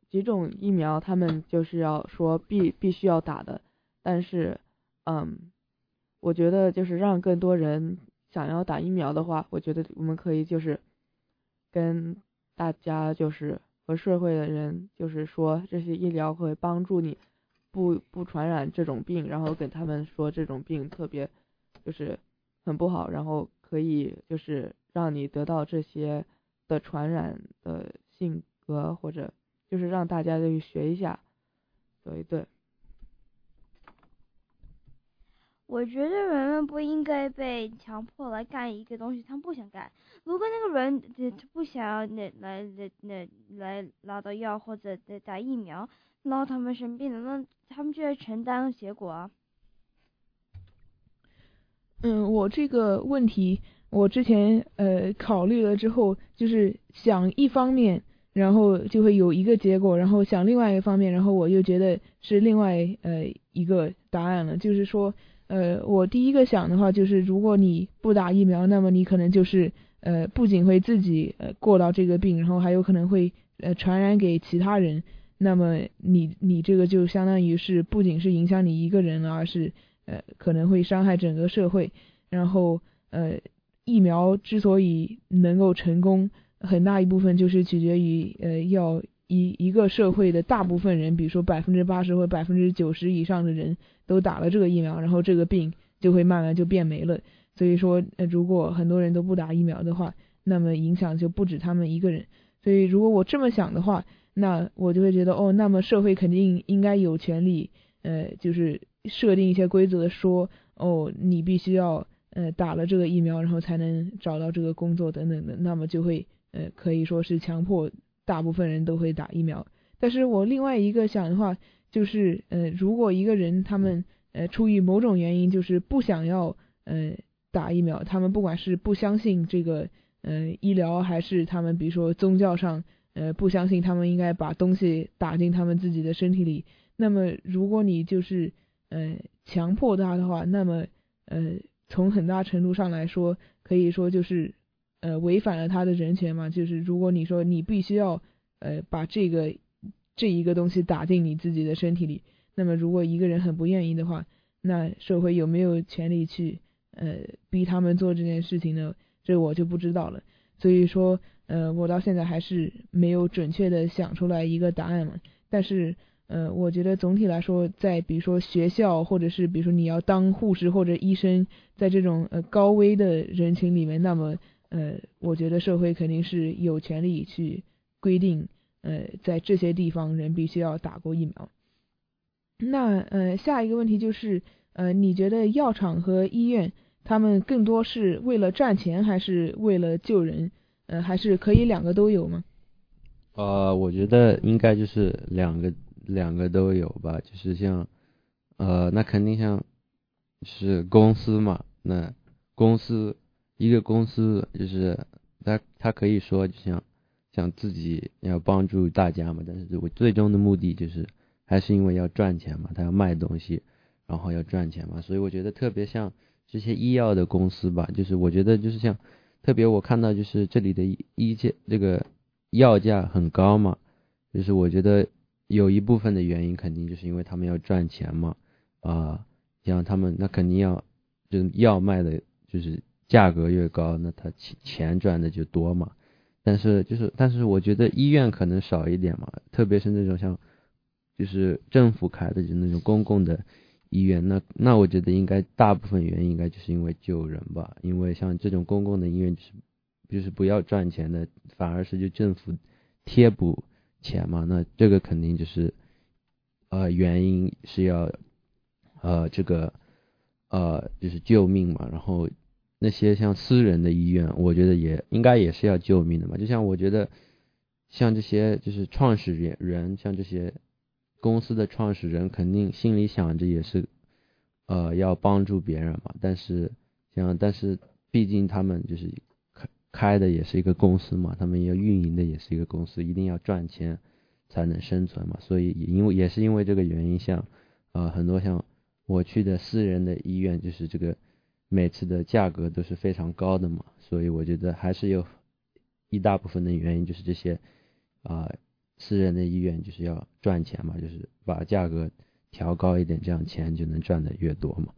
几种疫苗他们就是要说必必须要打的，但是嗯，我觉得就是让更多人想要打疫苗的话，我觉得我们可以就是跟大家就是和社会的人就是说这些医疗会帮助你不不传染这种病，然后跟他们说这种病特别就是很不好，然后可以就是让你得到这些的传染的性格，或者就是让大家去学一下。对对。 我觉得人们不应该被强迫来干一个东西他们不想干。如果那个人他不想要来来来来拿到药或者打疫苗，然后他们生病了，那他们就要承担结果啊。 嗯，我这个问题我之前呃考虑了之后，就是想一方面，然后就会有一个结果，然后想另外一个方面，然后我又觉得是另外呃一个答案了，就是说呃我第一个想的话就是如果你不打疫苗，那么你可能就是呃不仅会自己呃过到这个病，然后还有可能会呃传染给其他人，那么你你这个就相当于是不仅是影响你一个人了，而是呃可能会伤害整个社会。然后呃疫苗之所以能够成功，很大一部分就是取决于呃要一一个社会的大部分人，比如说百分之八十或百分之九十以上的人都打了这个疫苗，然后这个病就会慢慢就变没了。所以说呃如果很多人都不打疫苗的话，那么影响就不止他们一个人。所以如果我这么想的话，那我就会觉得哦，那么社会肯定应该有权利呃就是设定一些规则，说哦你必须要呃打了这个疫苗然后才能找到这个工作等等的，那么就会呃可以说是强迫大部分人都会打疫苗。但是我另外一个想的话就是呃如果一个人他们呃出于某种原因就是不想要呃打疫苗，他们不管是不相信这个呃医疗，还是他们比如说宗教上呃不相信他们应该把东西打进他们自己的身体里，那么如果你就是呃强迫他的话，那么呃从很大程度上来说可以说就是呃违反了他的人权嘛。就是如果你说你必须要呃把这个这一个东西打进你自己的身体里，那么如果一个人很不愿意的话，那社会有没有权利去呃逼他们做这件事情呢？这我就不知道了。所以说呃我到现在还是没有准确的想出来一个答案嘛。但是呃我觉得总体来说，在比如说学校，或者是比如说你要当护士或者医生，在这种呃高危的人群里面，那么呃我觉得社会肯定是有权利去规定呃在这些地方人必须要打过疫苗。那呃下一个问题就是呃你觉得药厂和医院他们更多是为了赚钱，还是为了救人？呃还是可以两个都有吗？ 呃我觉得应该就是两个两个都有吧。就是像呃那肯定像是公司嘛，那公司一个公司就是他他可以说就像像自己要帮助大家嘛，但是我最终的目的就是还是因为要赚钱嘛，他要卖东西然后要赚钱嘛。所以我觉得特别像这些医药的公司吧，就是我觉得就是像特别我看到就是这里的医界这个药价很高嘛，就是我觉得有一部分的原因肯定就是因为他们要赚钱嘛。啊、呃，像他们那肯定要就是药卖的就是价格越高，那他钱赚的就多嘛。但是就是但是我觉得医院可能少一点嘛，特别是那种像就是政府开的就那种公共的医院，那那我觉得应该大部分原因应该就是因为救人吧。因为像这种公共的医院就是就是不要赚钱的，反而是就政府贴补钱嘛，那这个肯定就是呃原因是要呃这个呃就是救命嘛。然后那些像私人的医院我觉得也应该也是要救命的嘛。就像我觉得像这些就是创始人，像这些公司的创始人肯定心里想着也是呃要帮助别人嘛，但是像但是毕竟他们就是开开的也是一个公司嘛，他们要运营的也是一个公司，一定要赚钱才能生存嘛。所以也因为也是因为这个原因，像呃很多像我去的私人的医院，就是这个每次的价格都是非常高的嘛。所以我觉得还是有一大部分的原因就是这些啊、呃、 私人的医院就是要赚钱嘛，就是把价格调高一点，这样钱就能赚得越多嘛。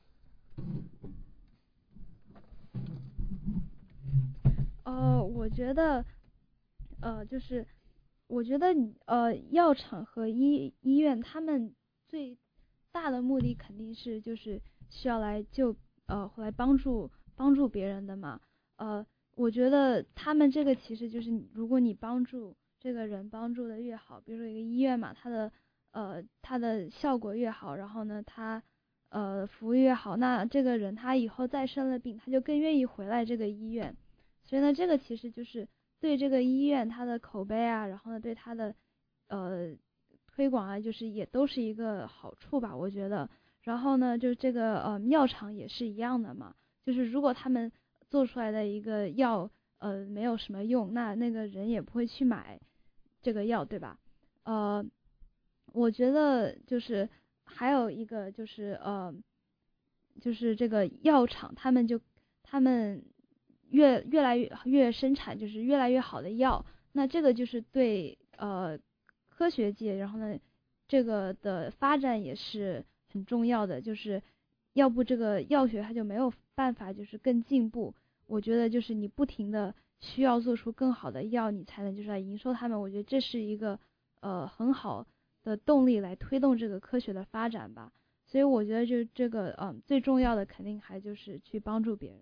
呃，我觉得，呃，就是我觉得呃，药厂和医医院他们最大的目的肯定是就是需要来救呃来帮助帮助别人的嘛。呃，我觉得他们这个其实就是如果你帮助这个人帮助的越好，比如说一个医院嘛，它的呃它的效果越好，然后呢它呃服务越好，那这个人他以后再生了病，他就更愿意回来这个医院。所以呢，这个其实就是对这个医院它的口碑啊，然后呢对它的呃推广啊，就是也都是一个好处吧，我觉得。然后呢，就这个呃药厂也是一样的嘛，就是如果他们做出来的一个药呃没有什么用，那那个人也不会去买这个药，对吧？呃，我觉得就是还有一个就是呃就是这个药厂他们就他们越越来越越生产就是越来越好的药，那这个就是对呃科学界，然后呢这个的发展也是很重要的，就是要不这个药学它就没有办法就是更进步。我觉得就是你不停的需要做出更好的药，你才能就是来营收他们。我觉得这是一个呃很好的动力来推动这个科学的发展吧。所以我觉得就这个嗯、呃、最重要的肯定还就是去帮助别人。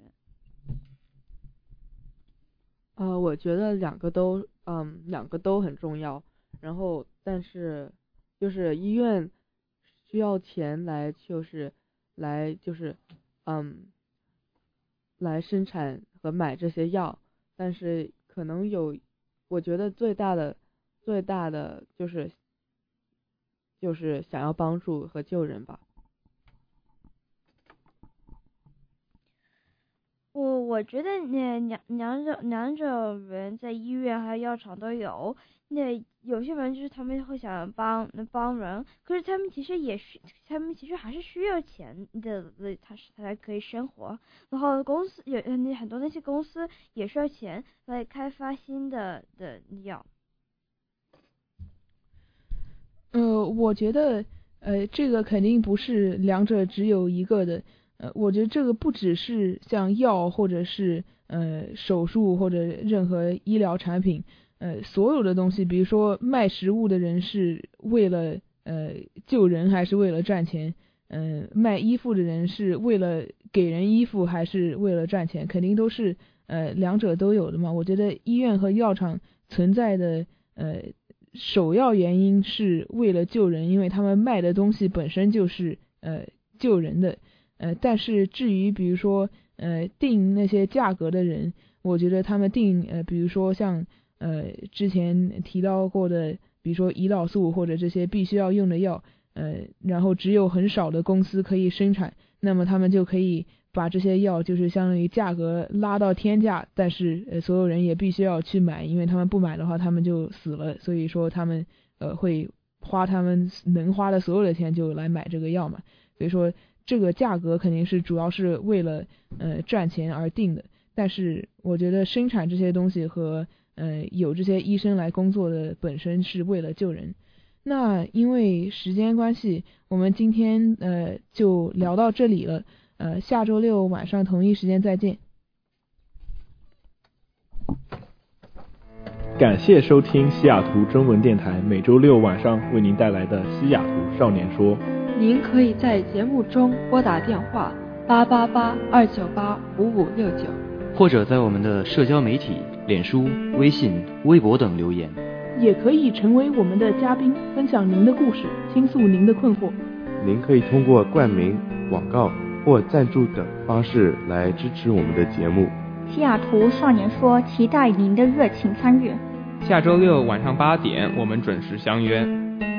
呃，我觉得两个都嗯两个都很重要，然后但是就是医院需要钱来就是来就是嗯来生产和买这些药，但是可能有我觉得最大的最大的就是就是想要帮助和救人吧。 我我觉得那两两种两种人在医院还有药厂都有。那有些人就是他们会想帮帮人，可是他们其实也需他们其实还是需要钱的，他是他才可以生活。然后公司有很多那些公司也需要钱来开发新的的药。 呃，我觉得呃这个肯定不是两者只有一个的。呃，我觉得这个不只是像药或者是呃手术或者任何医疗产品，呃所有的东西，比如说卖食物的人是为了呃救人还是为了赚钱，嗯、呃，卖衣服的人是为了给人衣服还是为了赚钱，肯定都是呃两者都有的嘛。我觉得医院和药厂存在的呃首要原因是为了救人，因为他们卖的东西本身就是呃救人的。呃，但是至于比如说呃定那些价格的人，我觉得他们定呃比如说像呃之前提到过的，比如说胰岛素或者这些必须要用的药，呃然后只有很少的公司可以生产，那么他们就可以把这些药就是相当于价格拉到天价，但是呃所有人也必须要去买，因为他们不买的话他们就死了，所以说他们呃会花他们能花的所有的钱就来买这个药嘛。所以说这个价格肯定是主要是为了呃赚钱而定的，但是我觉得生产这些东西和呃有这些医生来工作的本身是为了救人。那因为时间关系，我们今天呃就聊到这里了，呃下周六晚上同一时间再见。 感谢收听西雅图中文电台每周六晚上为您带来的西雅图少年说。 您可以在节目中拨打电话八八八二九八五五六九， 或者在我们的社交媒体脸书、微信、微博等留言。 也可以成为我们的嘉宾，分享您的故事，倾诉您的困惑。 您可以通过冠名、广告或赞助等方式来支持我们的节目。 西雅图少年说期待您的热情参与。 下周六晚上八点我们准时相约。